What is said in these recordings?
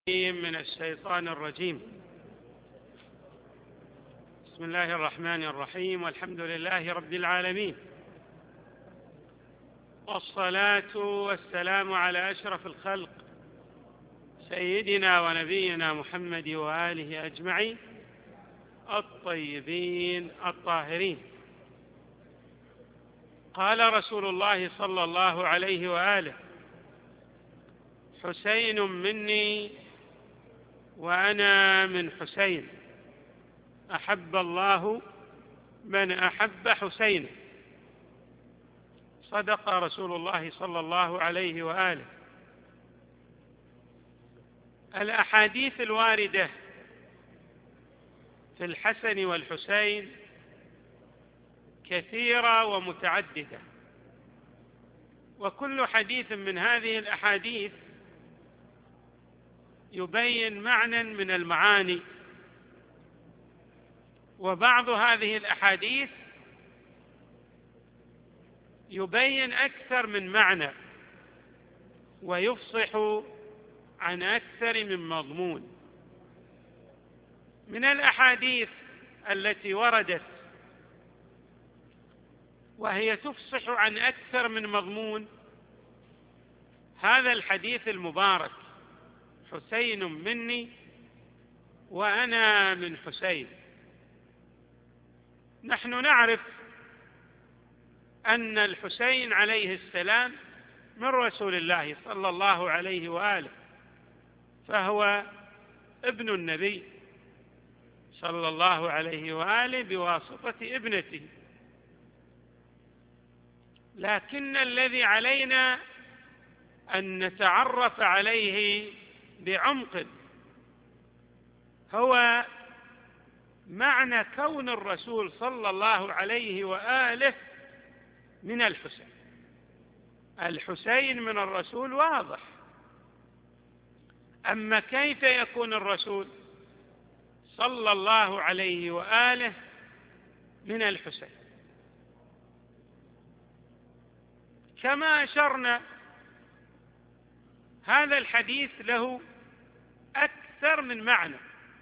من الشيطان الرجيم. بسم الله الرحمن الرحيم، والحمد لله رب العالمين، والصلاة والسلام على أشرف الخلق سيدنا ونبينا محمد وآله أجمعين الطيبين الطاهرين. قال رسول الله صلى الله عليه وآله: حسين مني وأنا من حسين، أحب الله من أحب حسين. صدق رسول الله صلى الله عليه وآله. الأحاديث الواردة في الحسن والحسين كثيرة ومتعددة، وكل حديث من هذه الأحاديث يبين معنى من المعاني، وبعض هذه الأحاديث يبين أكثر من معنى ويفصح عن أكثر من مضمون. من الأحاديث التي وردت وهي تفصح عن أكثر من مضمون هذا الحديث المبارك: حسين مني وأنا من حسين. نحن نعرف أن الحسين عليه السلام من رسول الله صلى الله عليه وآله، فهو ابن النبي صلى الله عليه وآله بواسطة ابنته، لكن الذي علينا أن نتعرف عليه بعمق هو معنى كون الرسول صلى الله عليه وآله من الحسين. الحسين من الرسول واضح، أما كيف يكون الرسول صلى الله عليه وآله من الحسين؟ كما أشرنا، هذا الحديث له أكثر من معنى.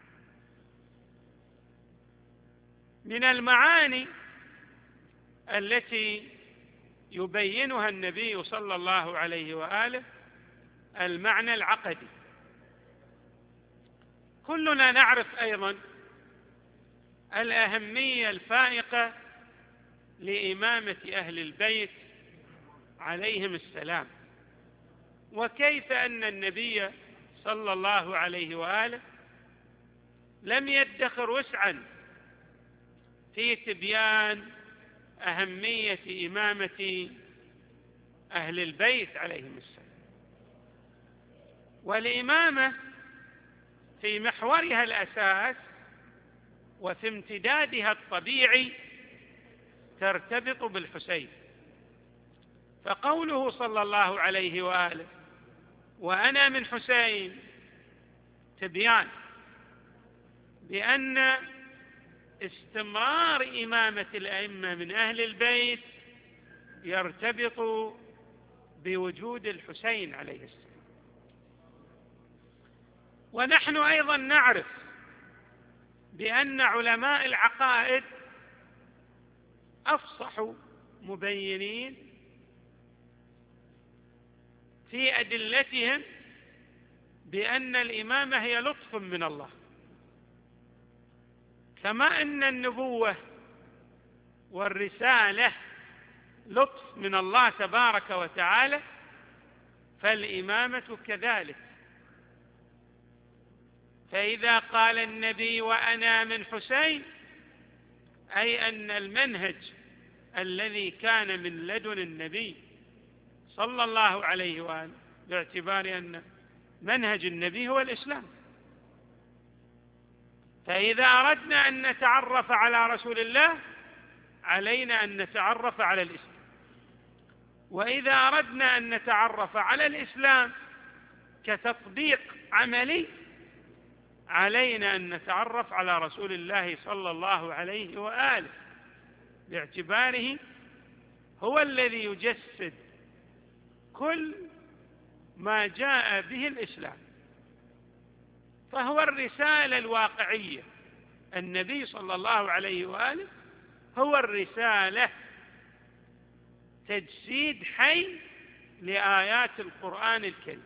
من المعاني التي يبينها النبي صلى الله عليه وآله المعنى العقدي. كلنا نعرف أيضا الأهمية الفائقة لإمامة أهل البيت عليهم السلام، وكيف أن النبي صلى الله عليه وآله لم يدخر وسعا في تبيان أهمية إمامة أهل البيت عليهم السلام. والإمامة في محورها الأساس وفي امتدادها الطبيعي ترتبط بالحسين، فقوله صلى الله عليه وآله وأنا من حسين تبيان بأن استمرار إمامة الأئمة من أهل البيت يرتبط بوجود الحسين عليه السلام. ونحن أيضا نعرف بأن علماء العقائد أفصحوا مبينين في أدلتهم بأن الإمامة هي لطف من الله، كما أن النبوة والرسالة لطف من الله تبارك وتعالى، فالإمامة كذلك. فإذا قال النبي وأنا من حسين، أي أن المنهج الذي كان من لدن النبي صلى الله عليه وآله، باعتبار أن منهج النبي هو الإسلام، فإذا أردنا أن نتعرف على رسول الله علينا أن نتعرف على الإسلام، وإذا أردنا أن نتعرف على الإسلام كتطبيق عملي علينا أن نتعرف على رسول الله صلى الله عليه وآله، باعتباره هو الذي يجسد كل ما جاء به الإسلام. فهو الرسالة الواقعية. النبي صلى الله عليه وآله هو الرسالة، تجسيد حي لآيات القرآن الكريم.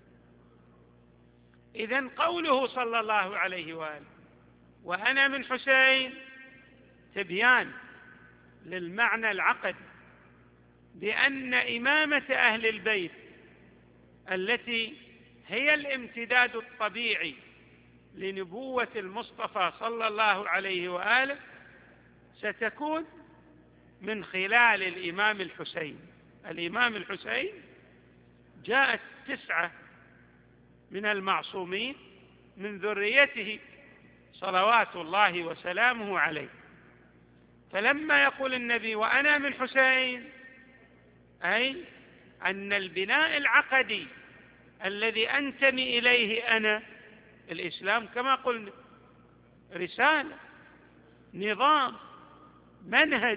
إذن قوله صلى الله عليه وآله وأنا من حسين تبيان للمعنى العقدي بأن إمامة أهل البيت التي هي الامتداد الطبيعي لنبوة المصطفى صلى الله عليه وآله ستكون من خلال الإمام الحسين. الإمام الحسين جاءت 9 من المعصومين من ذريته صلوات الله وسلامه عليه. فلما يقول النبي وأنا من حسين، أي أن البناء العقدي الذي أنتمي إليه أنا، الإسلام كما قلنا رسالة، نظام، منهج.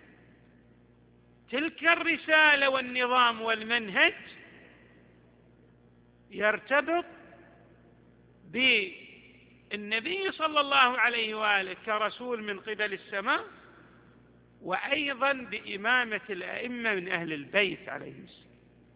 تلك الرسالة والنظام والمنهج يرتبط بالنبي صلى الله عليه وآله كرسول من قبل السماء، وأيضا بإمامة الأئمة من أهل البيت عليه السلام.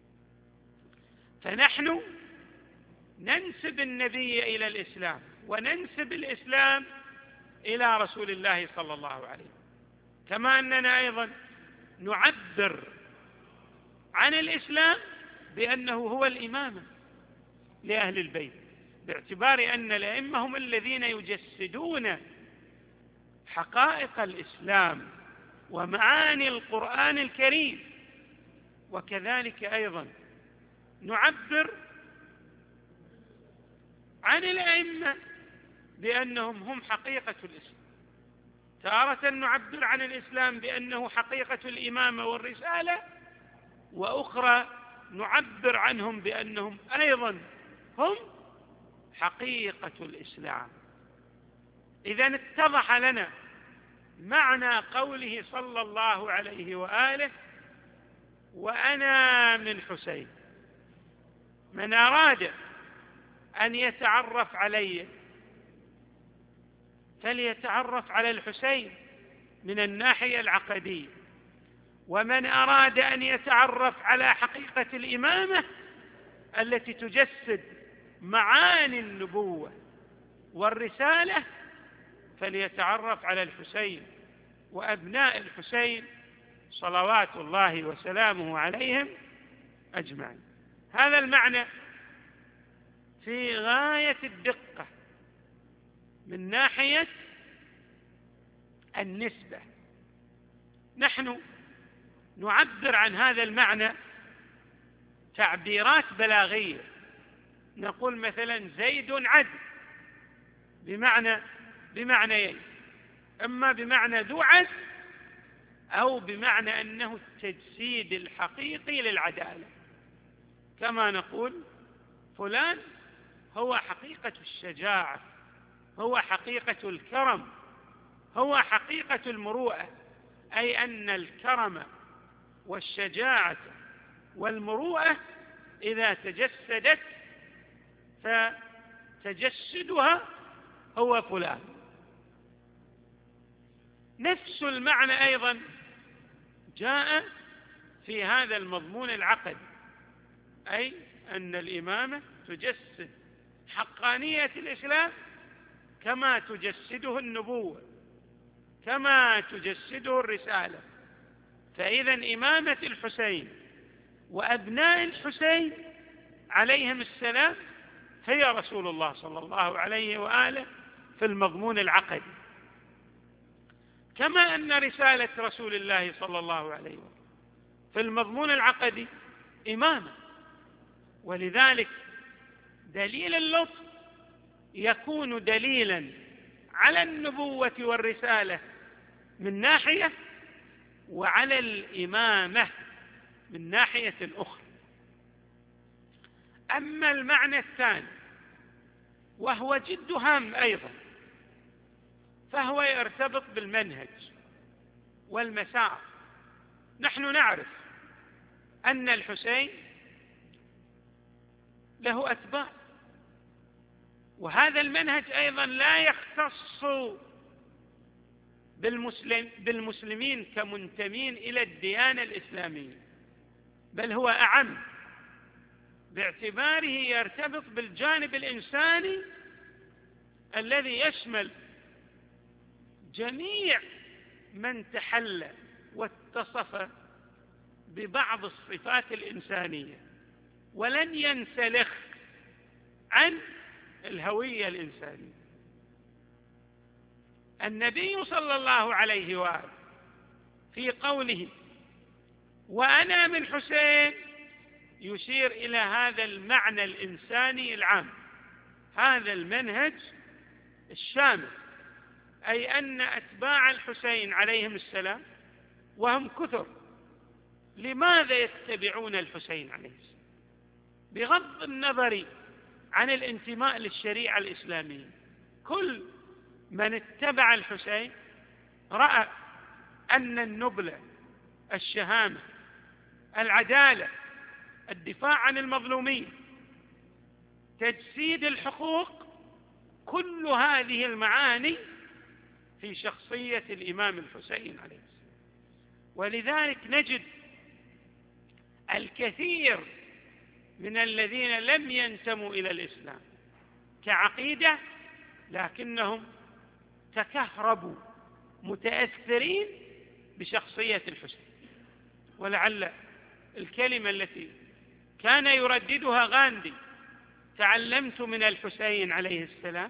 فنحن ننسب النبي إلى الإسلام، وننسب الإسلام إلى رسول الله صلى الله عليه وسلم، كما أننا أيضا نعبر عن الإسلام بأنه هو الإمامة لأهل البيت، باعتبار أن الأئمة هم الذين يجسدون حقائق الإسلام ومعاني القرآن الكريم. وكذلك أيضا نعبر عن الأئمة بأنهم هم حقيقة الإسلام. تارة نعبر عن الإسلام بأنه حقيقة الإمامة والرسالة، وأخرى نعبر عنهم بأنهم أيضا هم حقيقة الإسلام. إذن اتضح لنا معنى قوله صلى الله عليه وآله وأنا من حسين. من أراد أن يتعرف علي فليتعرف على الحسين من الناحية العقدية، ومن أراد أن يتعرف على حقيقة الإمامة التي تجسد معاني النبوة والرسالة فليتعرف على الحسين وأبناء الحسين صلوات الله وسلامه عليهم أجمعين. هذا المعنى في غاية الدقة من ناحية النسبة. نحن نعبر عن هذا المعنى تعبيرات بلاغية، نقول مثلا زيد عدل بمعنيين، إما بمعنى ذو عدل أو بمعنى أنه التجسيد الحقيقي للعدالة، كما نقول فلان هو حقيقة الشجاعة، هو حقيقة الكرم، هو حقيقة المروءة، أي أن الكرم والشجاعة والمروءة إذا تجسدت فتجسدها هو فلان. نفس المعنى أيضا جاء في هذا المضمون العقدي، أي أن الإمامة تجسد حقانية الإسلام كما تجسده النبوة، كما تجسده الرسالة. فإذا إمامة الحسين وأبناء الحسين عليهم السلام هي رسول الله صلى الله عليه وآله في المضمون العقدي، كما أن رسالة رسول الله صلى الله عليه وآله في المضمون العقدي إمامة. ولذلك دليل اللطف يكون دليلا على النبوة والرسالة من ناحية، وعلى الإمامة من ناحية أخرى. أما المعنى الثاني وهو جد هام أيضا، فهو يرتبط بالمنهج والمسار. نحن نعرف أن الحسين له أتباع، وهذا المنهج أيضا لا يختص بالمسلمين كمنتمين إلى الديانة الإسلامية، بل هو أعم، باعتباره يرتبط بالجانب الإنساني الذي يشمل جميع من تحلى واتصف ببعض الصفات الإنسانية ولن ينسلخ عن الهوية الإنسانية. النبي صلى الله عليه وآله في قوله وأنا من حسين يشير إلى هذا المعنى الإنساني العام، هذا المنهج الشامل، أي أن أتباع الحسين عليهم السلام وهم كثر، لماذا يتبعون الحسين عليه السلام؟ بغض النظر عن الانتماء للشريعة الإسلامية، كل من اتبع الحسين رأى أن النبلة، الشهامة، العدالة، الدفاع عن المظلومين، تجسيد الحقوق، كل هذه المعاني في شخصية الإمام الحسين عليه السلام. ولذلك نجد الكثير من الذين لم ينتموا إلى الإسلام كعقيدة، لكنهم تكهربوا متأثرين بشخصية الحسين. ولعل الكلمة التي كان يرددها غاندي تعلمت من الحسين عليه السلام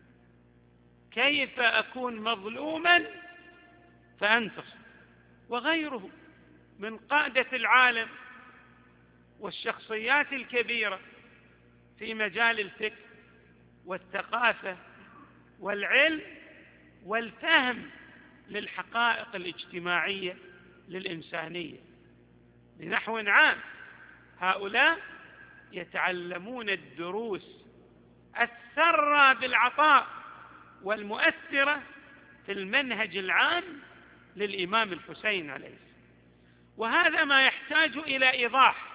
كيف أكون مظلوما فأنتصر، وغيره من قادة العالم والشخصيات الكبيرة في مجال الفكر والثقافة والعلم والفهم للحقائق الاجتماعية للإنسانية بنحو عام. هؤلاء يتعلمون الدروس الثرى بالعطاء والمؤثرة في المنهج العام للإمام الحسين عليه السلام، وهذا ما يحتاج إلى إيضاح.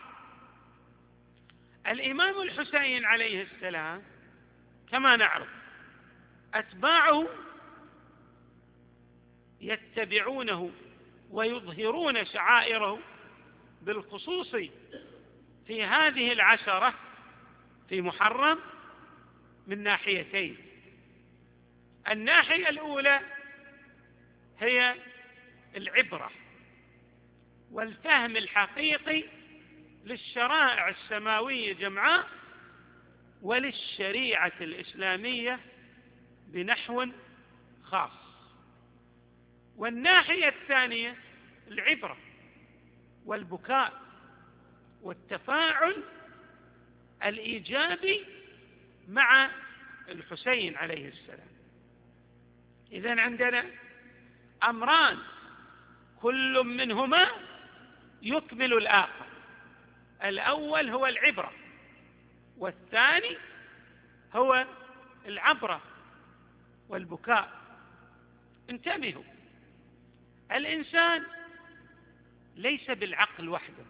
الإمام الحسين عليه السلام كما نعرف أتباعه يتبعونه ويظهرون شعائره، بالخصوص في هذه العشرة في محرم، من ناحيتين. الناحية الأولى هي العبرة والفهم الحقيقي للشرائع السماوية جمعاء وللشريعة الإسلامية بنحو خاص. والناحية الثانية العبرة والبكاء والتفاعل الإيجابي مع الحسين عليه السلام. إذن عندنا أمران كل منهما يكمل الآخر. الأول هو العبرة، والثاني هو العبرة والبكاء. انتبهوا، الإنسان ليس بالعقل وحده،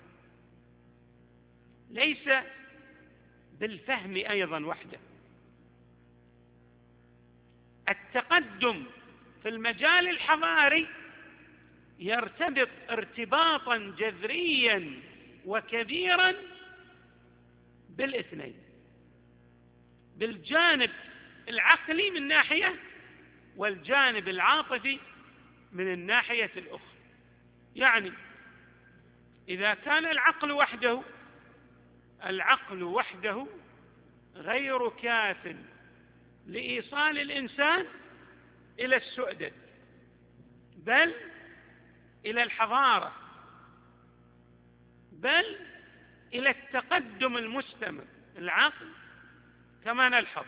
ليس بالفهم أيضا وحده. التقدم في المجال الحضاري يرتبط ارتباطا جذريا وكبيرا بالاثنين، بالجانب العقلي من ناحية والجانب العاطفي من الناحية الأخرى. يعني إذا كان العقل وحده غير كاف لإيصال الإنسان إلى السؤدد بل إلى الحضارة بل إلى التقدم المستمر. العقل كما نلحظ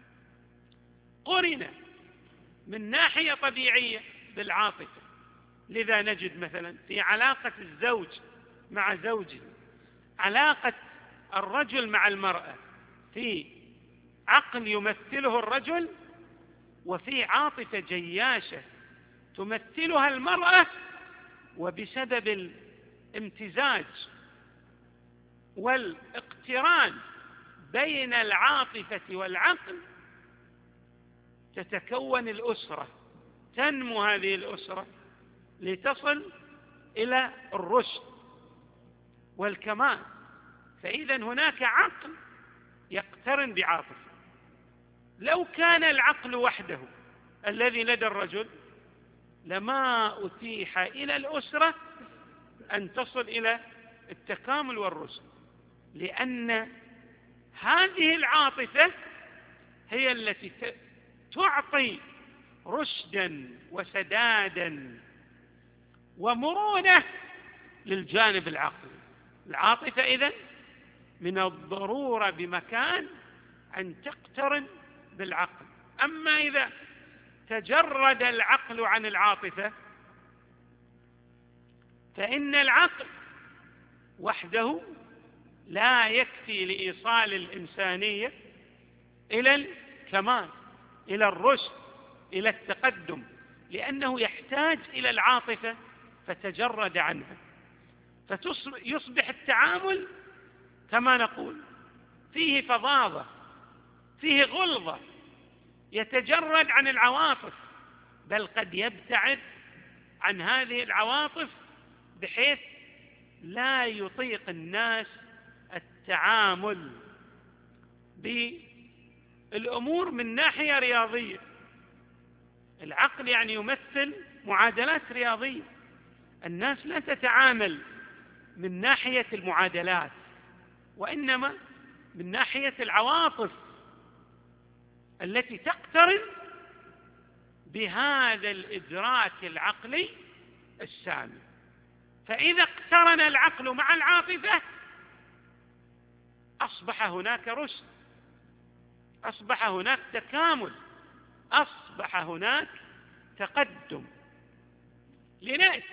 قرن من ناحية طبيعية بالعاطفة، لذا نجد مثلا في علاقة الزوج مع زوجه، علاقة الرجل مع المرأة، في عقل يمثله الرجل وفي عاطفة جياشة تمثلها المرأة، وبسبب الامتزاج والاقتران بين العاطفة والعقل تتكون الأسرة، تنمو هذه الأسرة لتصل إلى الرشد والكمال. فإذا هناك عقل يقترن بعاطفة. لو كان العقل وحده الذي لدى الرجل لما أتيح إلى الأسرة أن تصل إلى التكامل والرشد، لأن هذه العاطفة هي التي تعطي رشدا وسدادا ومرونة للجانب العقلي. العاطفة إذن من الضرورة بمكان أن تقترن بالعقل. أما إذا تجرد العقل عن العاطفة فإن العقل وحده لا يكفي لإيصال الإنسانية إلى الكمال، إلى الرشد، إلى التقدم، لأنه يحتاج إلى العاطفة فتجرد عنها، فيصبح التعامل كما نقول فيه فظاظة، فيه غلظة، يتجرد عن العواطف، بل قد يبتعد عن هذه العواطف بحيث لا يطيق الناس التعامل بالأمور من ناحية رياضية. العقل يعني يمثل معادلات رياضية، الناس لا تتعامل من ناحية المعادلات وإنما من ناحية العواطف التي تقترن بهذا الإدراك العقلي السامي. فإذا اقترن العقل مع العاطفة أصبح هناك رشد، أصبح هناك تكامل، أصبح هناك تقدم. لنأتي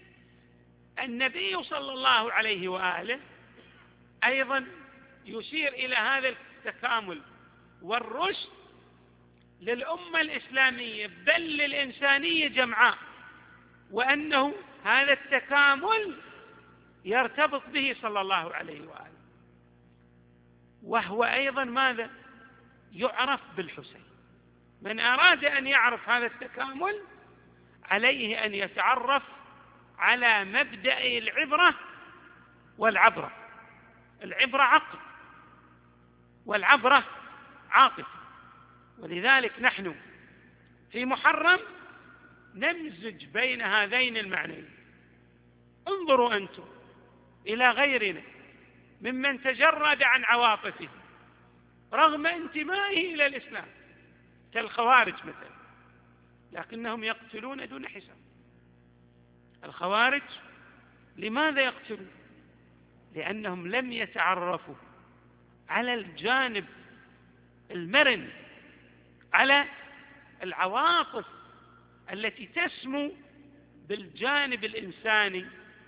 النبي صلى الله عليه وآله أيضا يشير إلى هذا التكامل والرشد للأمة الإسلامية بل للإنسانية جمعاء، وأنه هذا التكامل يرتبط به صلى الله عليه وآله، وهو أيضا ماذا؟ يعرف بالحسين. من أراد أن يعرف هذا التكامل عليه أن يتعرف على مبدأ العبرة والعبرة. العبرة عقل والعبرة عاطفة، ولذلك نحن في محرم نمزج بين هذين المعنيين. انظروا أنتم إلى غيرنا ممن تجرد عن عواطفه رغم انتمائه إلى الإسلام كالخوارج مثلا، لكنهم يقتلون دون حساب. الخوارج لماذا يقتلون؟ لأنهم لم يتعرفوا على الجانب المرن، على العواطف التي تسمو بالجانب الإنساني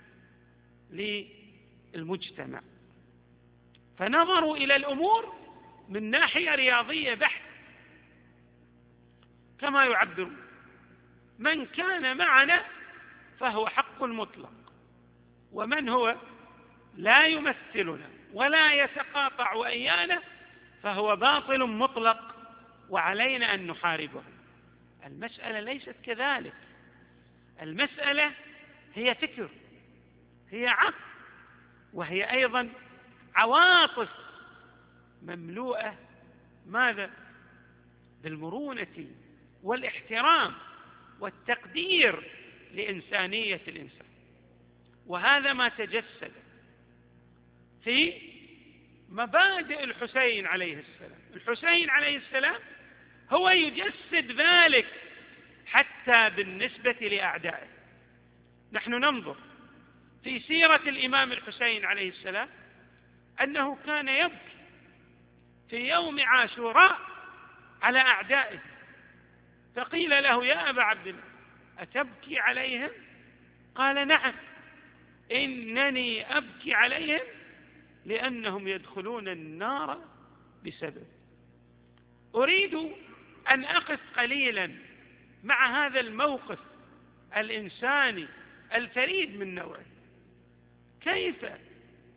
للمجتمع، فنظروا إلى الأمور من ناحية رياضية بحت، كما يعبرون: من كان معنا فهو حق مطلق، ومن هو لا يمثلنا ولا يتقاطع وإيانا فهو باطل مطلق وعلينا أن نحاربه. المسألة ليست كذلك، المسألة هي فكر، هي عقل، وهي أيضا عواطف مملوءة ماذا؟ بالمرونة والاحترام والتقدير لإنسانية الإنسان. وهذا ما تجسد في مبادئ الحسين عليه السلام. الحسين عليه السلام هو يجسد ذلك حتى بالنسبة لأعدائه. نحن ننظر في سيرة الإمام الحسين عليه السلام أنه كان يبكي في يوم عاشوراء على أعدائه، فقيل له: يا أبا عبد الله أتبكي عليهم؟ قال: نعم، إنني أبكي عليهم لأنهم يدخلون النار بسبب. أريد أن أقف قليلا مع هذا الموقف الإنساني الفريد من نوعه. كيف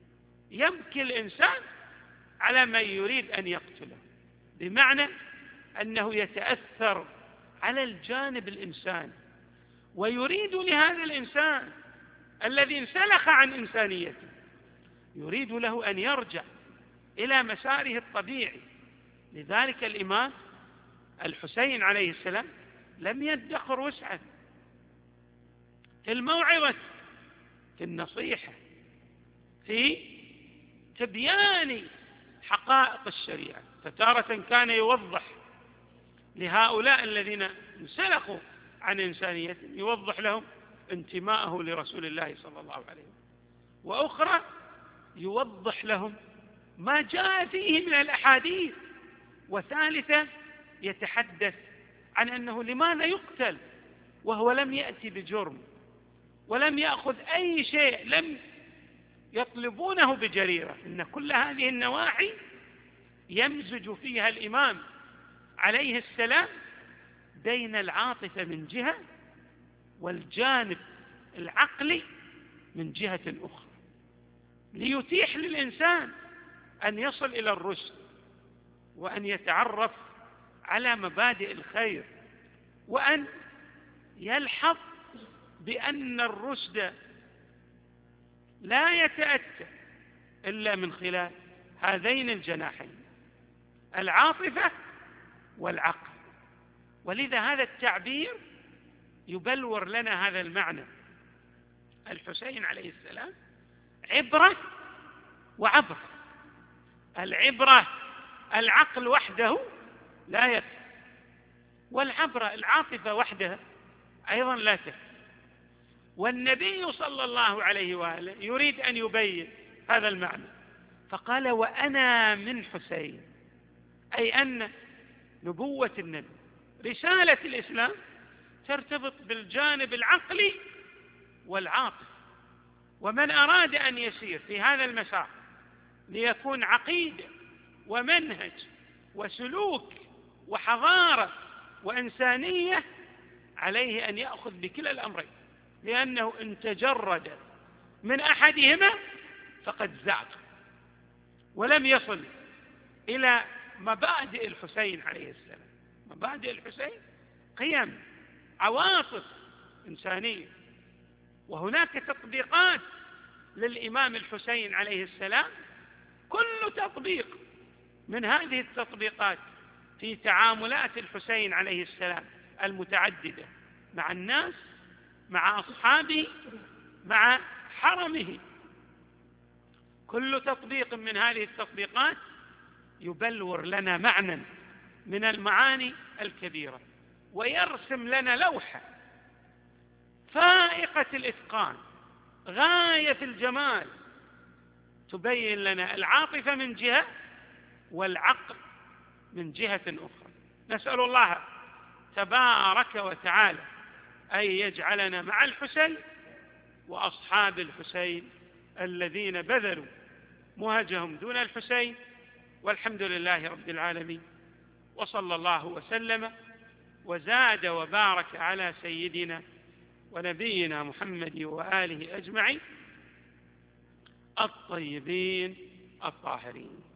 يبكي الإنسان على من يريد أن يقتله؟ بمعنى أنه يتأثر على الجانب الإنساني، ويريد لهذا الإنسان الذي انسلخ عن إنسانيته، يريد له أن يرجع إلى مساره الطبيعي. لذلك الإمام الحسين عليه السلام لم يدخر وسعا في الموعظة، في النصيحة، في تبيان حقائق الشريعة. فتارة كان يوضح لهؤلاء الذين انسلخوا عن إنسانيتهم، يوضح لهم انتماءه لرسول الله صلى الله عليه وسلم، وأخرى يوضح لهم ما جاء فيه من الأحاديث، وثالثة يتحدث عن أنه لماذا يقتل وهو لم يأتي بجرم ولم يأخذ أي شيء، لم يطلبونه بجريرة. إن كل هذه النواحي يمزج فيها الإمام عليه السلام بين العاطفة من جهة والجانب العقلي من جهة أخرى، ليتيح للإنسان أن يصل إلى الرشد، وأن يتعرف على مبادئ الخير، وأن يلحظ بأن الرشد لا يتأتى إلا من خلال هذين الجناحين، العاطفة والعقل. ولذا هذا التعبير يبلور لنا هذا المعنى. الحسين عليه السلام عبرة وعبر. العبرة العقل وحده لا يكفي، والعبرة العاطفة وحدها أيضا لا تكفي. والنبي صلى الله عليه وآله يريد أن يبين هذا المعنى، فقال: وأنا من حسين، أي أن نبوة النبي، رسالة الإسلام ترتبط بالجانب العقلي والعاطفي. ومن أراد أن يسير في هذا المسار ليكون عقيدة ومنهج وسلوك وحضارة وإنسانية، عليه أن يأخذ بكلا الأمرين، لأنه إن تجرد من أحدهما فقد زعق ولم يصل إلى مبادئ الحسين عليه السلام. مبادئ الحسين قيم، عواطف إنسانية، وهناك تطبيقات للإمام الحسين عليه السلام. كل تطبيق من هذه التطبيقات في تعاملات الحسين عليه السلام المتعددة مع الناس، مع أصحابه، مع حرمه، كل تطبيق من هذه التطبيقات يبلور لنا معنى من المعاني الكبيرة، ويرسم لنا لوحة فائقة الإتقان، غاية في الجمال، تبين لنا العاطفة من جهة والعقل من جهة أخرى. نسأل الله تبارك وتعالى أن يجعلنا مع الحسين وأصحاب الحسين الذين بذلوا مهجهم دون الحسين، والحمد لله رب العالمين، وصلى الله وسلم وزاد وبارك على سيدنا ونبينا محمد وآله أجمعين الطيبين الطاهرين.